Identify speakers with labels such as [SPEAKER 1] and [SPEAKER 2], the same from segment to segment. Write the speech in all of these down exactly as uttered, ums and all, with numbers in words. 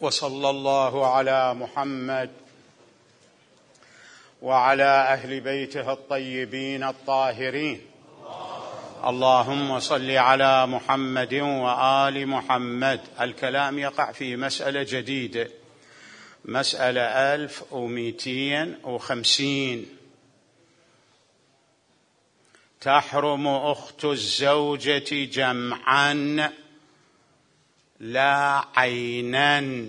[SPEAKER 1] وصلى الله على محمد وعلى أهل بيته الطيبين الطاهرين. اللهم صل على محمد وآل محمد. الكلام يقع في مسألة جديدة، مسألة ألف ومئتين وخمسين. تحرم أخت الزوجة جمعا لا عينا.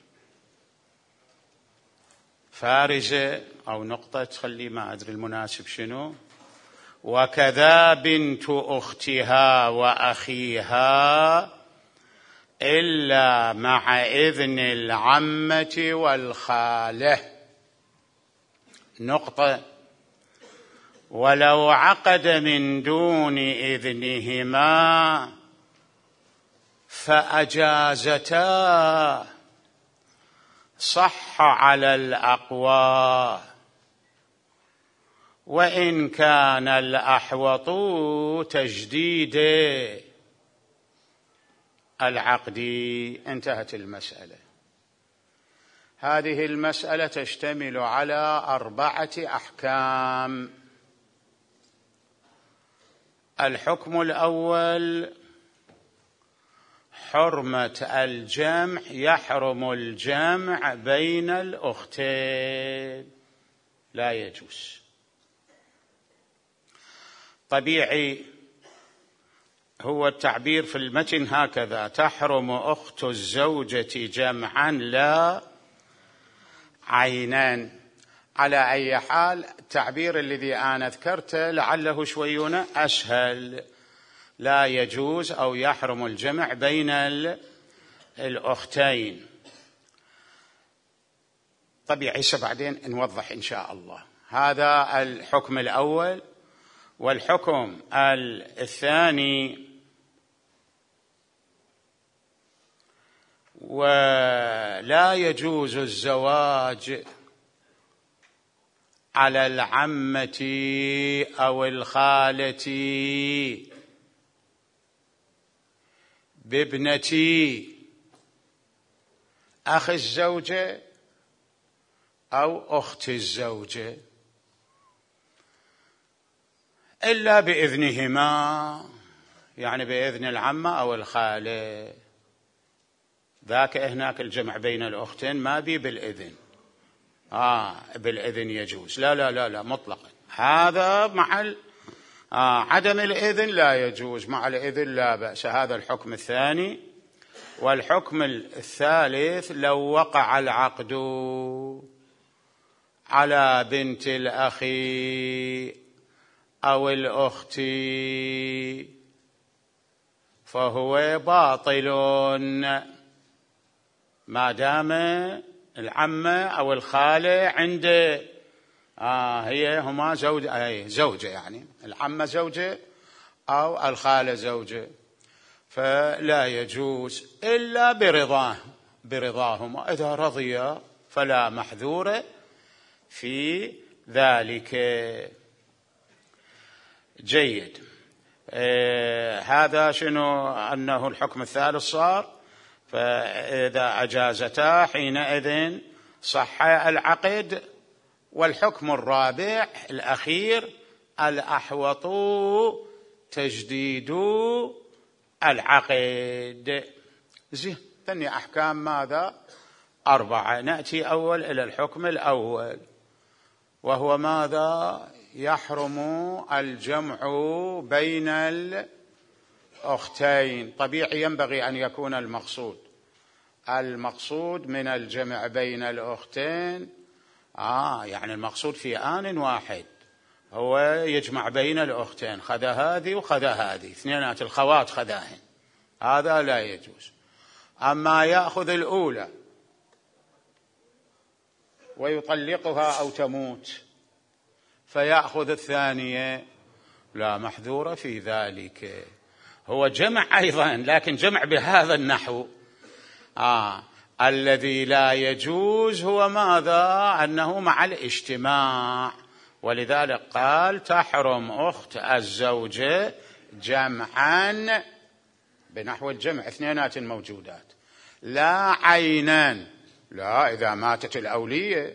[SPEAKER 1] فارزة أو نقطة تخلي ما أدري المناسب شنو. وكذا بنت أختها وأخيها إلا مع إذن العمة والخالة. نقطة. ولو عقد من دون إذنهما فأجازتا صح على الأقوى، وإن كان الأحوط تجديد العقد. انتهت المسألة. هذه المسألة تشتمل على أربعة أحكام. الحكم الأول حرمة الجمع. يحرم الجمع بين الأختين، لا يجوز. طبيعي هو التعبير في المتن هكذا: تحرم أخت الزوجة جمعا لا عينان. على أي حال التعبير الذي أنا ذكرته لعله شويون أسهل. لا يجوز أو يحرم الجمع بين الأختين. طبيعي بعدين نوضح إن شاء الله. هذا الحكم الأول. والحكم الثاني: ولا يجوز الزواج على العمة أو الخالة بابنة أخي الزوجة أو أخت الزوجة إلا بإذنهما، يعني بإذن العمة أو الخالة. ذاك هناك الجمع بين الأختين ما بي بالإذن. آه بالإذن يجوز. لا لا لا لا مطلقا. هذا مع آه عدم الإذن لا يجوز، مع الإذن لا بأس. هذا الحكم الثاني. والحكم الثالث: لو وقع العقد على بنت الأخ أو الأخت فهو باطل ما دام العمة أو الخالة عند آه هي هما زوجة، أي زوجة، يعني العمة زوجة أو الخالة زوجة، فلا يجوز إلا برضاه برضاهما. إذا رضيا فلا محذور في ذلك. جيد. آه هذا شنو؟ أنه الحكم الثالث صار. فإذا أجازتا حينئذ صح العقد. والحكم الرابع الأخير: الأحوط تجديد العقد. زين. ثاني أحكام ماذا؟ أربعة. نأتي أول إلى الحكم الأول، وهو ماذا؟ يحرم الجمع بين الأختين. طبيعي ينبغي أن يكون المقصود المقصود من الجمع بين الأختين آه يعني المقصود في آن واحد هو يجمع بين الأختين. خذ هذه وخذ هذه، اثنينات الخوات خذاهن، هذا لا يجوز. أما يأخذ الأولى ويطلقها أو تموت فيأخذ الثانية، لا محذور في ذلك. هو جمع أيضا، لكن جمع بهذا النحو. آه الذي لا يجوز هو ماذا؟ أنه مع الاجتماع. ولذلك قال: تحرم أخت الزوجة جمعا، بنحو الجمع، اثنينات موجودات. لا عينا. لا، إذا ماتت الأولية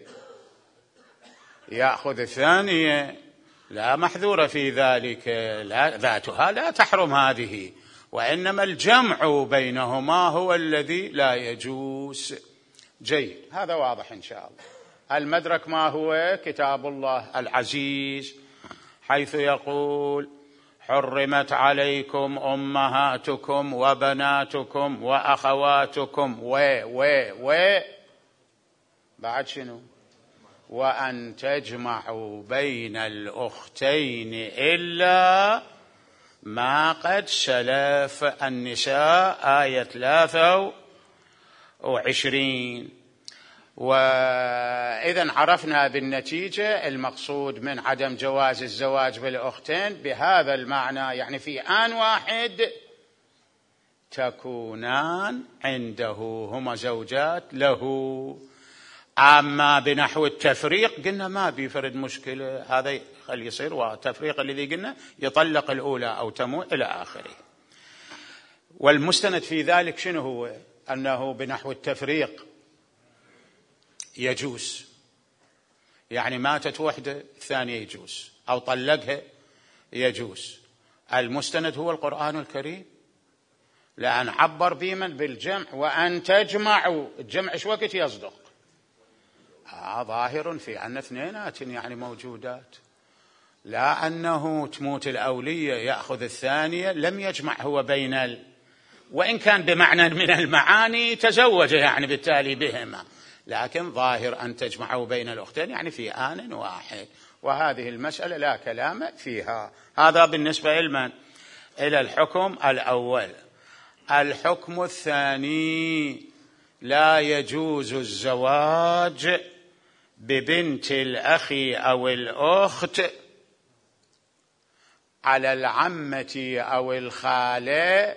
[SPEAKER 1] يأخذ الثانية، لا محذور في ذلك، لا ذاتها لا تحرم هذه، وإنما الجمع بينهما هو الذي لا يجوز. جيد، هذا واضح إن شاء الله. المدرك ما هو؟ كتاب الله العزيز، حيث يقول: حرمت عليكم أمهاتكم وبناتكم وأخواتكم و و و بعد شنو؟ وأن تجمعوا بين الأختين إلا ما قد سلف. النساء آية ثلاثة وعشرين. وإذا عرفنا بالنتيجة المقصود من عدم جواز الزواج بالأختين بهذا المعنى، يعني في آن واحد تكونان عنده، هما زوجات له. أما بنحو التفريق قلنا ما بيفرد مشكلة، هذا خلي يصير، والتفريق الذي قلنا يطلق الأولى أو تموت إلى آخره. والمستند في ذلك شنو هو؟ أنه بنحو التفريق يجوز، يعني ماتت وحدة الثانية يجوز، أو طلقها يجوز. المستند هو القرآن الكريم، لأن عبر بمن؟ بالجمع. وأن تجمعوا، الجمع ايش وقت يصدق؟ آه ظاهر في أن اثنينات يعني موجودات، لا أنه تموت الأولية يأخذ الثانية، لم يجمع هو بين ال... وإن كان بمعنى من المعاني تزوج يعني بالتالي بهما، لكن ظاهر أن تجمعوا بين الأختين يعني في آن واحد، وهذه المسألة لا كلام فيها. هذا بالنسبة لمن؟ إلى الحكم الأول. الحكم الثاني: لا يجوز الزواج ببنت الأخ أو الأخت على العمة أو الخالة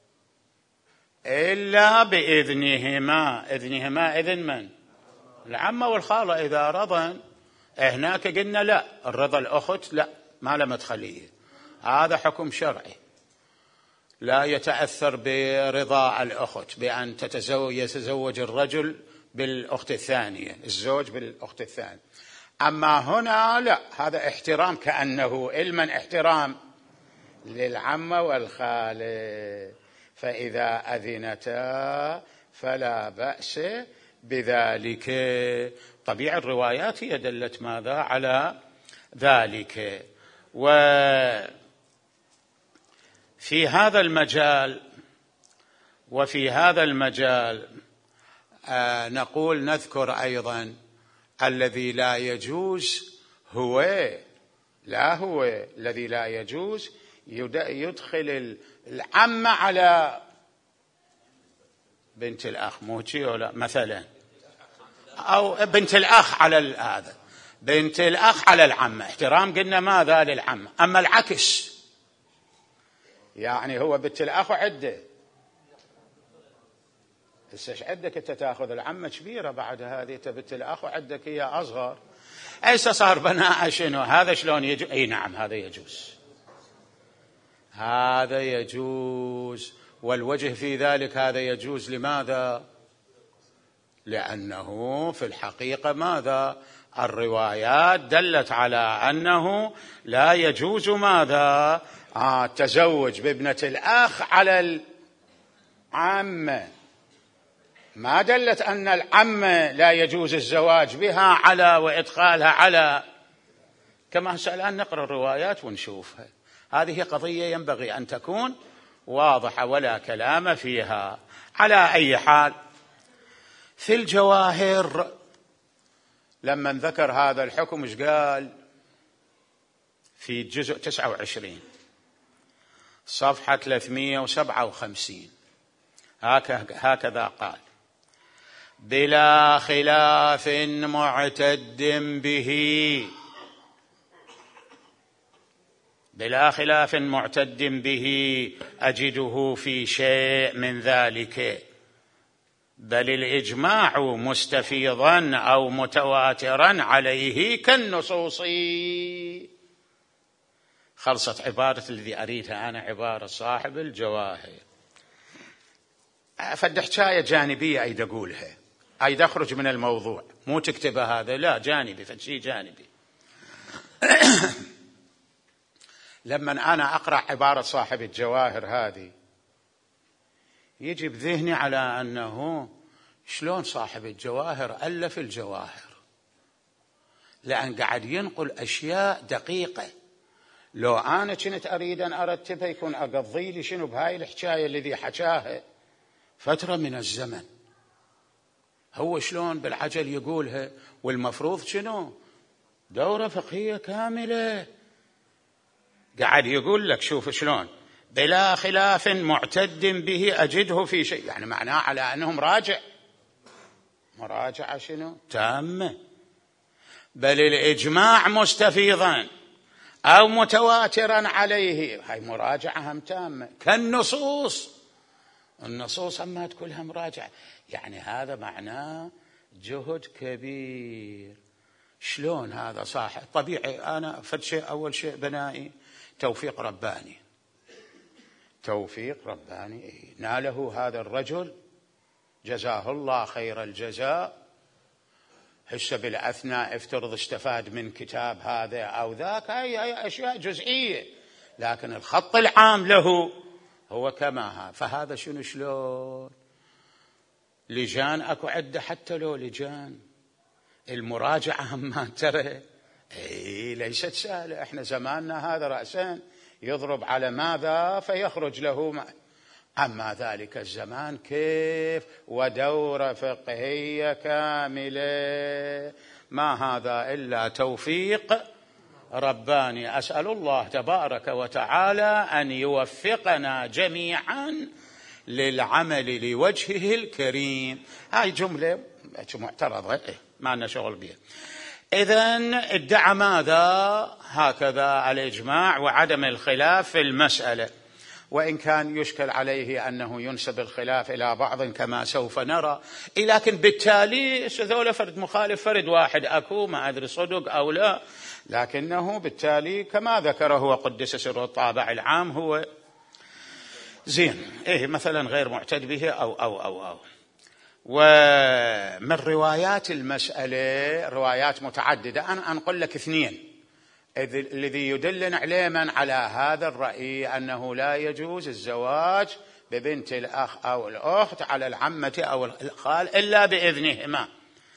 [SPEAKER 1] إلا بإذنهما. إذنهما إذن من؟ العمة والخالة إذا رضن. هناك قلنا لا، الرضا الأخت لا، ما لم تخليه، هذا حكم شرعي لا يتأثر برضا الأخت بأن تتزوج يتزوج الرجل بالأخت الثانية، الزوج بالأخت الثانية. أما هنا لا، هذا احترام، كأنه علما احترام للعمة والخالة، فإذا أذنتا فلا بأس بذلك. طبيعة الروايات هي دلت ماذا على ذلك. وفي هذا المجال وفي هذا المجال آه نقول نذكر أيضا الذي لا يجوز هو لا هو الذي لا يجوز يدخل العمة على بنت الأخ، موتي ولا مثلا، أو بنت الأخ على هذا، بنت الأخ على العمة، احترام قلنا ماذا للعمة. أما العكس، يعني هو بنت الأخ عدة، ايش عندك انت تاخذ العمة كبيرة بعد هذه، بنت الأخ عندك هي أصغر، ايش صار بناء شنو هذا؟ شلون يجوز؟ اي نعم هذا يجوز، هذا يجوز. والوجه في ذلك هذا يجوز لماذا؟ لأنه في الحقيقة ماذا؟ الروايات دلت على أنه لا يجوز ماذا؟ آه التزوج بابنة الأخ على العمة، ما دلت أن العمة لا يجوز الزواج بها على وإدخالها على، كما الآن نقرأ الروايات ونشوفها. هذه قضية ينبغي أن تكون واضحة ولا كلام فيها. على أي حال، في الجواهر لما ذكر هذا الحكم ايش قال؟ في جزء تسعة وعشرين صفحة ثلاثمائة وسبعة وخمسين هكذا قال: بلا خلاف معتد به، بلا خلاف معتد به أجده في شيء من ذلك، بل الإجماع مستفيضا أو متواترا عليه كالنصوص. خلصت عبارة الذي أريدها أنا، عبارة صاحب الجواهر. فد حكاية جانبية أيد أقولها، أيد أخرج من الموضوع، مو تكتبها هذا، لا جانبي، فد شيء جانبي. لما أنا أقرأ عبارة صاحب الجواهر هذه يجي بذهني على أنه شلون صاحب الجواهر ألف الجواهر، لأن قاعد ينقل أشياء دقيقة. لو أنا كنت أريد أن أرتبها يكون أقضي لي شنو بهاي الحكاية الذي حكاها فترة من الزمن. هو شلون بالعجل يقولها، والمفروض شنو دورة فقهية كاملة. قاعد يقول لك شوف شلون بلا خلاف معتد به أجده في شيء، يعني معناه على أنه مراجع، مراجعة شنو تامة، بل الإجماع مستفيضا أو متواترا عليه، هاي مراجعة هم تامة. كالنصوص، النصوص أما كلها مراجعة، يعني هذا معناه جهد كبير. شلون هذا صاحب طبيعي؟ أنا فد شيء أول شيء بنائي توفيق رباني، توفيق رباني ناله هذا الرجل جزاه الله خير الجزاء. هسه بالأثناء افترض استفاد من كتاب هذا أو ذاك، هاي هاي أشياء جزئية، لكن الخط العام له هو كما ها. فهذا شنو شلون لجان أكو عدة، حتى لو لجان المراجعة هم ترى اي ليست سهلة. احنا زماننا هذا رأسا يضرب على ماذا فيخرج له ما. أما ذلك الزمان كيف، ودورة فقهية كاملة، ما هذا إلا توفيق رباني. أسأل الله تبارك وتعالى أن يوفقنا جميعا للعمل لوجهه الكريم. هاي جملة معترضة ما لنا شغل بها. إذن ادعى ماذا؟ هكذا الإجماع وعدم الخلاف في المسألة، وإن كان يشكل عليه أنه ينسب الخلاف إلى بعض كما سوف نرى، لكن بالتالي ذولا فرد مخالف فرد واحد أكو، ما أدري صدق أو لا، لكنه بالتالي كما ذكره وقدس سر الطابع العام هو زين. إيه مثلا غير معتد به أو أو أو أو ومن روايات المسألة روايات متعددة، أنا أنقل لك اثنين الذي يدلنا علما على هذا الرأي أنه لا يجوز الزواج ببنت الأخ أو الأخت على العمة أو الخال إلا بإذنهما.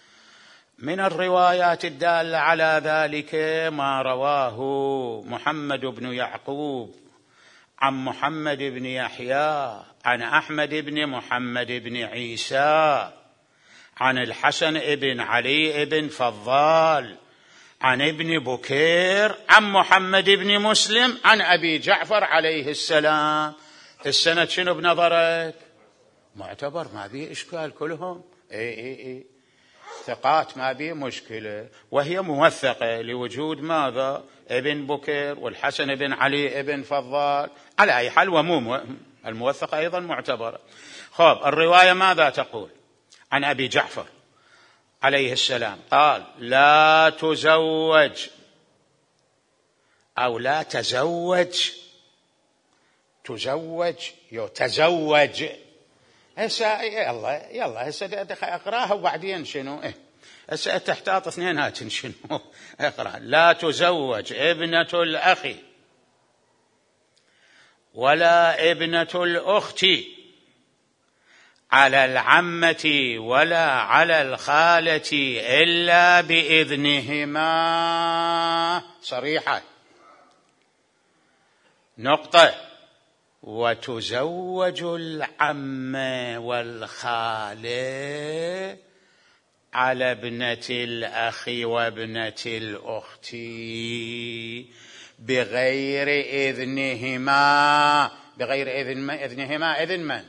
[SPEAKER 1] من الروايات الدالة على ذلك ما رواه محمد بن يعقوب عن محمد بن يحيى عن أحمد بن محمد بن عيسى عن الحسن بن علي بن فضال عن ابن بكير عن محمد بن مسلم عن أبي جعفر عليه السلام. السند شنو بنظرك؟ معتبر، ما بيه إشكال كلهم، اي اي اي ثقات، ما بيه مشكلة، وهي موثقة لوجود ماذا؟ ابن بكير والحسن بن علي بن فضال. على أي حال ومو الموثقة أيضا معتبرة. خب الرواية ماذا تقول؟ عن أبي جعفر عليه السلام قال لا تزوج أو لا تزوج، تزوج يتزوج. هسه يلا يلا هسه اقراها وبعدين شنو؟ إيه هسه تحتاط اثنينات شنو؟ اقرأ لا تزوج ابنة الأخ ولا ابنة الأخت على العمة ولا على الخالة إلا بإذنهما. صريحة. نقطة. وتزوج العمة والخالة على ابنة الأخ وابنة الأخت بغير إذنهما. بغير إذن إذنهما إذن من؟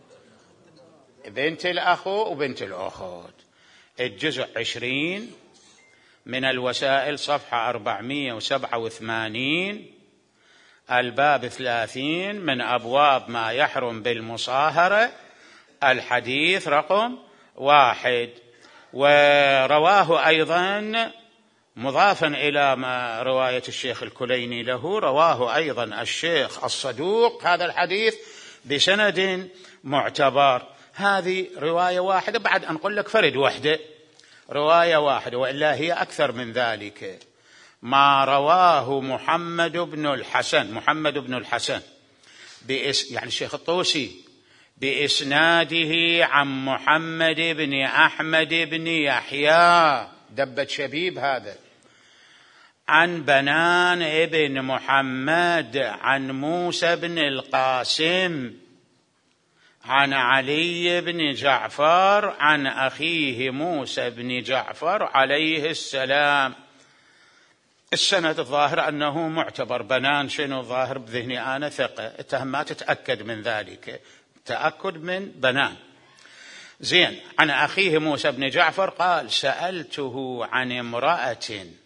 [SPEAKER 1] بنت الأخ وبنت الأخت. الجزء عشرين من الوسائل صفحة أربعمائة وسبعة وثمانين، الباب ثلاثين من أبواب ما يحرم بالمصاهرة، الحديث رقم واحد. ورواه أيضا مضافا إلى ما رواية الشيخ الكليني له، رواه أيضا الشيخ الصدوق هذا الحديث بسند معتبر. هذه رواية واحدة، بعد أنقل لك فرد وحدة، رواية واحدة، وإلا هي أكثر من ذلك. ما رواه محمد بن الحسن، محمد بن الحسن بإس يعني الشيخ الطوسي بإسناده عن محمد بن أحمد بن يحيى دبة شبيب هذا، عن بنان ابن محمد عن موسى بن القاسم عن علي بن جعفر عن أخيه موسى بن جعفر عليه السلام. السند الظاهر أنه معتبر. بنان شنو ظاهر بذهني أنا ثقة، التهم ما تتأكد من ذلك، تأكد من بنان. زين. عن أخيه موسى بن جعفر قال: سألته عن امرأة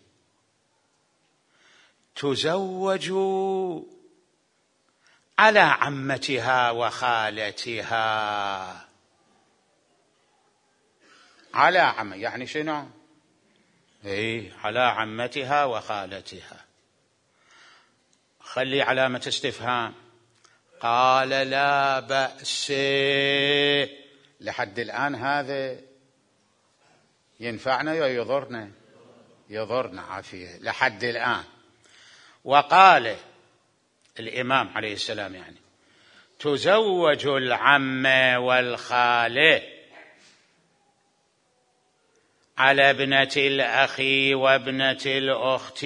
[SPEAKER 1] تزوج على عمتها وخالتها. على عم يعني شنو؟ اي على عمتها وخالتها. خلي علامة استفهام. قال: لا بأس. لحد الآن هذا ينفعنا يا يضرنا؟ يضرنا عافية لحد الآن. وقال الإمام عليه السلام يعني: تزوج العمة والخالة على ابنة الأخ وابنة الأخت،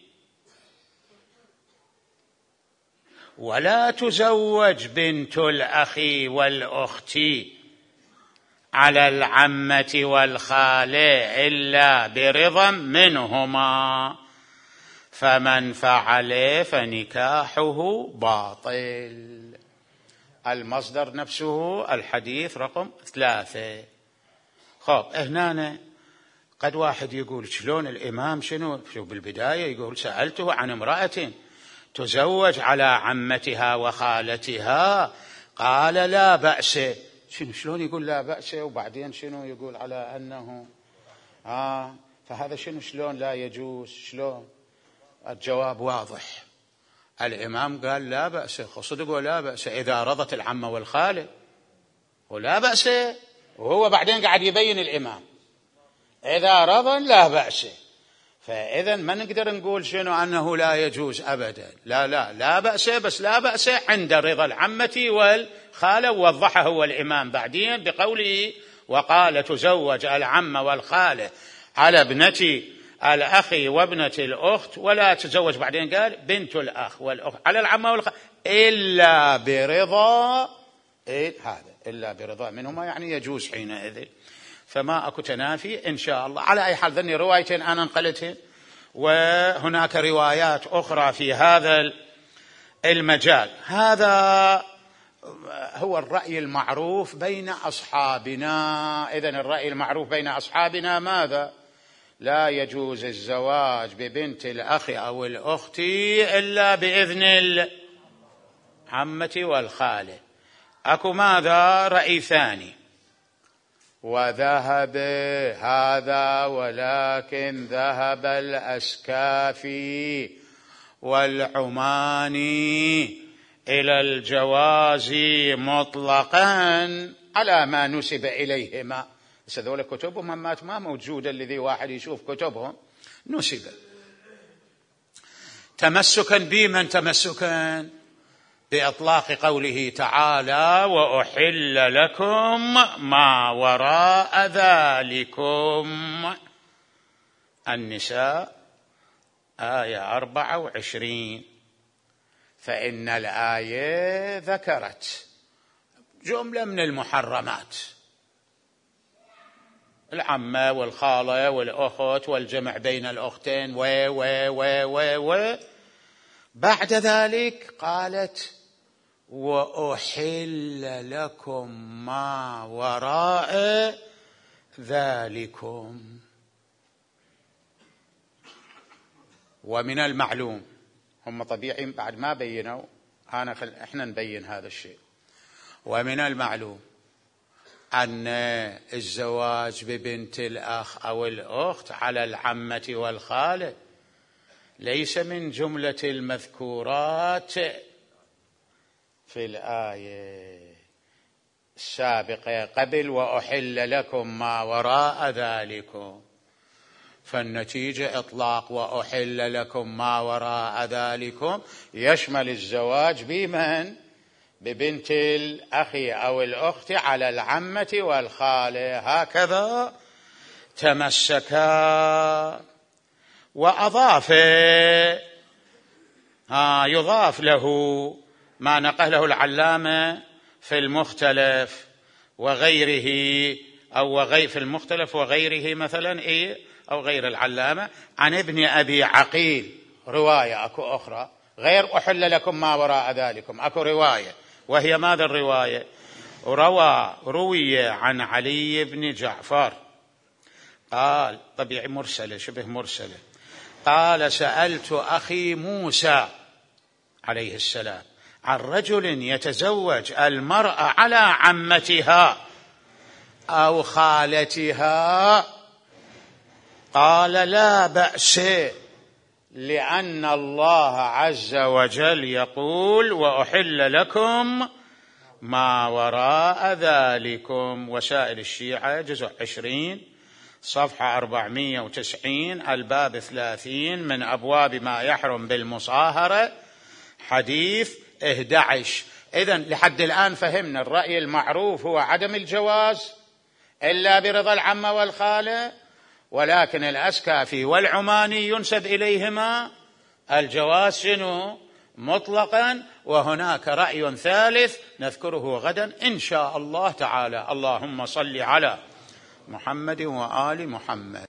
[SPEAKER 1] ولا تزوج بنت الأخ والأخت على العمة والخالة إلا برضا منهما، فمن فعل فنكاحه باطل. المصدر نفسه الحديث رقم ثلاثة. خب هنا قد واحد يقول شلون الإمام شنو شو بالبداية يقول: سألته عن امرأة تزوج على عمتها وخالتها قال لا بأس. شنو شلون يقول لا بأس وبعدين شنو يقول على أنه آه فهذا شنو شلون لا يجوز؟ شلون؟ الجواب واضح. الإمام قال لا بأس، صدق ولا بأس إذا رضت العمة والخالة، ولا بأس، وهو بعدين قاعد يبين الإمام إذا رضى لا بأس. فإذا ما نقدر نقول شنو أنه لا يجوز أبدا، لا لا لا بأس، بس لا بأس عند رضا العمة والخالة. ووضحه هو الإمام بعدين بقوله: وقال تزوج العمة والخالة على ابنة الأخ وابنة الأخت، ولا تزوج بعدين قال بنت الأخ والأخت على العمة والخالة إلا برضا إيه هذا إلا برضا منهما، يعني يجوز حينئذ، فما أكو تنافي إن شاء الله. على أي حال ذني روايتين أنا انقلتهن، وهناك روايات أخرى في هذا المجال. هذا هو الرأي المعروف بين أصحابنا. إذن الرأي المعروف بين أصحابنا ماذا؟ لا يجوز الزواج ببنت الأخ أو الأخت إلا بإذن العمة والخالة. أكو ماذا؟ رأي ثاني: وذهب هذا ولكن ذهب الأسكافي والعماني إلى الجواز مطلقا على ما نسب إليهما. بس هذول كتبهم ما موجودة، الذي واحد يشوف كتبهم نسب تمسكا بمن تمسكا بإطلاق قوله تعالى: وأحل لكم ما وراء ذلكم. النساء آية أربعة وعشرين. فإن الآية ذكرت جملة من المحرمات: العمة والخالة والأخت والجمع بين الأختين و و و و و بعد ذلك قالت: وأحل لكم ما وراء ذلكم. ومن المعلوم، هم طبيعي بعد ما بينوا، أنا خل... إحنا نبين هذا الشيء. ومن المعلوم أن الزواج ببنت الأخ أو الأخت على العمة والخالة ليس من جملة المذكورات في الآية. السابقة قبل وأحل لكم ما وراء ذلكم، فالنتيجة إطلاق وأحل لكم ما وراء ذلكم يشمل الزواج بمن؟ ببنت الأخ أو الأخت على العمة والخالة. هكذا تمسكا. وأضاف ها يضاف له ما نقله العلامة في المختلف وغيره، أو وغير في المختلف وغيره مثلا إيه أو غير العلامة، عن ابن أبي عقيل رواية أكو أخرى غير أحل لكم ما وراء ذلكم، أكو رواية، وهي ماذا الرواية؟ روى روي عن علي بن جعفر قال، طبيعي مرسلة شبه مرسلة، قال سألت أخي موسى عليه السلام عن رجل يتزوج المرأة على عمتها أو خالتها، قال لا بأس، لأن الله عز وجل يقول وأحل لكم ما وراء ذلكم. وسائل الشيعة جزء عشرين صفحة أربعمائة وتسعين الباب ثلاثين من أبواب ما يحرم بالمصاهرة حديث أحد عشر. إذن لحد الآن فهمنا الرأي المعروف هو عدم الجواز إلا برضا العمة والخالة، ولكن الأسكافي والعماني ينسب إليهما الجواز شنو مطلقا. وهناك رأي ثالث نذكره غدا إن شاء الله تعالى. اللهم صل على محمد وآل محمد.